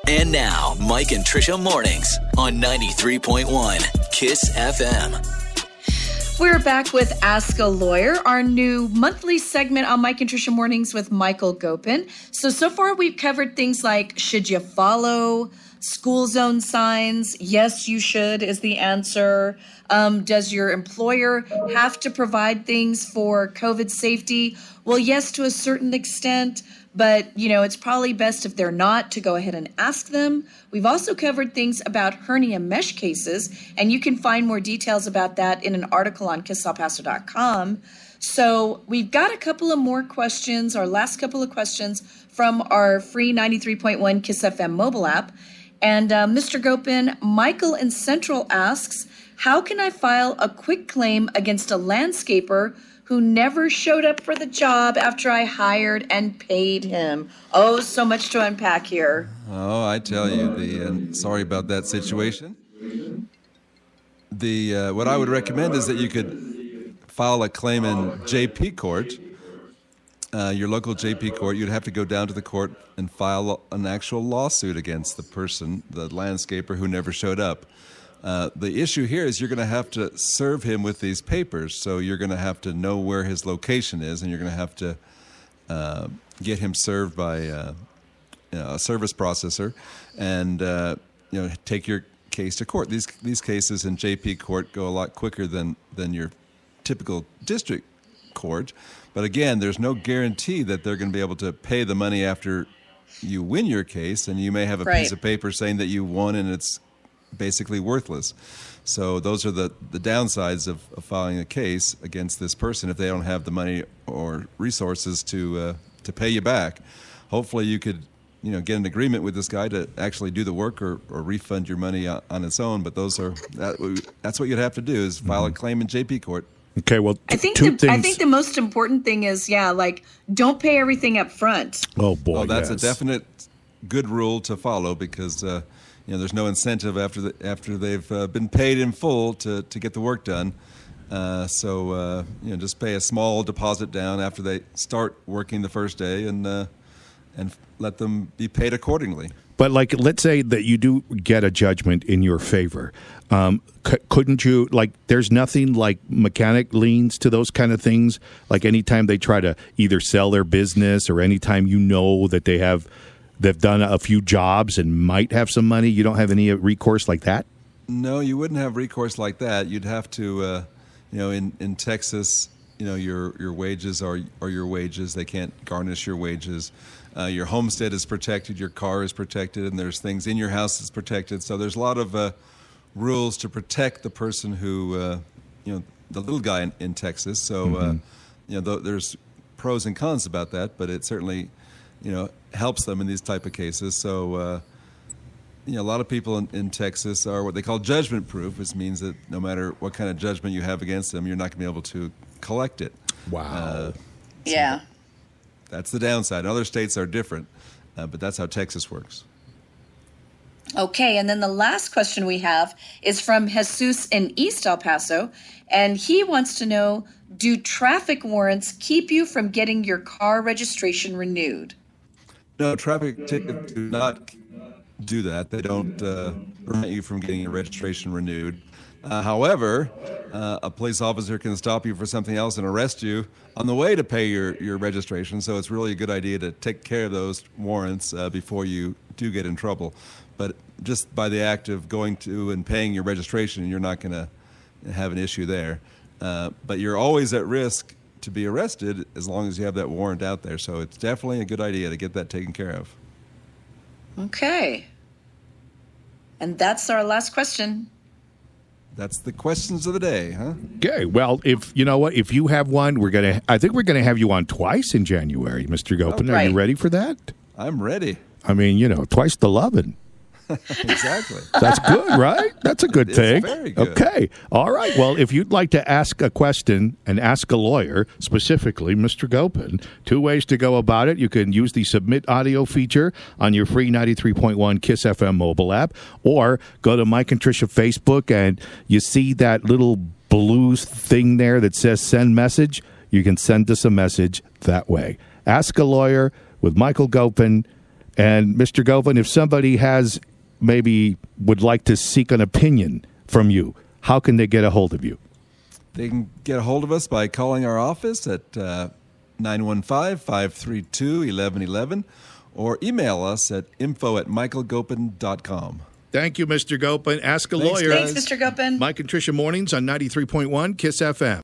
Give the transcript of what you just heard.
And now, Mike and Trisha Mornings on 93.1 KISS FM. We're back with Ask a Lawyer, our new monthly segment on Mike and Trisha Mornings with Michael Gopin. So far we've covered things like, should you follow school zone signs? Yes, you should is the answer. Does your employer have to provide things for COVID safety? Well, yes, to a certain extent. But, it's probably best if they're not to go ahead and ask them. We've also covered things about hernia mesh cases, and you can find more details about that in an article on KISSElpaso.com. So we've got a couple of more questions, our last couple of questions from our free 93.1 KISS FM mobile app. And Mr. Gopin, Michael in Central asks, how can I file a quick claim against a landscaper who never showed up for the job after I hired and paid him? Oh, so much to unpack here. Oh, I tell you, sorry about that situation. What I would recommend is that you could file a claim in JP Court, your local JP Court. You'd have to go down to the court and file an actual lawsuit against the person, the landscaper who never showed up. The issue here is you're going to have to serve him with these papers, so you're going to have to know where his location is, and you're going to have to get him served by a service processor, and take your case to court. These cases in JP Court go a lot quicker than your typical district court, but again, there's no guarantee that they're going to be able to pay the money after you win your case, and you may have a piece of paper saying that you won and it's basically worthless. So those are the downsides of filing a case against this person if they don't have the money or resources to pay you back. Hopefully you could get an agreement with this guy to actually do the work or refund your money on its own. But that's what you'd have to do is file a claim in JP Court. Okay, well, I think the most important thing is, don't pay everything up front. Oh, boy, that's a definite good rule to follow because there's no incentive after they've been paid in full to get the work done. So just pay a small deposit down after they start working the first day and let them be paid accordingly. But let's say that you do get a judgment in your favor. Couldn't you, there's nothing like mechanic liens to those kind of things? Like anytime they try to either sell their business or anytime that they've done a few jobs and might have some money, you don't have any recourse like that? No, you wouldn't have recourse like that. You'd have to, in Texas, your wages are your wages. They can't garnish your wages. Your homestead is protected, your car is protected, and there's things in your house that's protected. So there's a lot of rules to protect the person who, the little guy in Texas. So, there's pros and cons about that, but it certainly, helps them in these type of cases. So, a lot of people in Texas are what they call judgment proof, which means that no matter what kind of judgment you have against them, you're not going to be able to collect it. Wow. Yeah. That's the downside. Other states are different, but that's how Texas works. Okay, and then the last question we have is from Jesus in East El Paso, and he wants to know, do traffic warrants keep you from getting your car registration renewed? No, traffic tickets do not do that. They don't prevent you from getting your registration renewed. However, a police officer can stop you for something else and arrest you on the way to pay your registration. So it's really a good idea to take care of those warrants before you do get in trouble. But just by the act of going to and paying your registration, you're not going to have an issue there. But you're always at risk to be arrested as long as you have that warrant out there. So it's definitely a good idea to get that taken care of. Okay. And that's our last question. That's the questions of the day, huh? Okay. Well, if you have one, I think we're gonna have you on twice in January, Mr. Gopin. Are you ready for that? I'm ready. I mean, twice the lovin'. Exactly. That's good, right? That's a good thing. Very good. Okay. All right. Well, if you'd like to ask a question and ask a lawyer, specifically Mr. Gopin, 2 ways to go about it. You can use the Submit Audio feature on your free 93.1 KISS FM mobile app, or go to Mike and Trisha Facebook and you see that little blue thing there that says send message. You can send us a message that way. Ask a lawyer with Michael Gopin And Mr. Gopin, if somebody would like to seek an opinion from you, how can they get a hold of you? They can get a hold of us by calling our office at 915-532-1111 or email us at info@michaelgopin.com. Thank you, Mr. Gopin. Ask a Lawyer. Thanks, Mr. Gopin. Mike and Tricia Mornings on 93.1 KISS FM.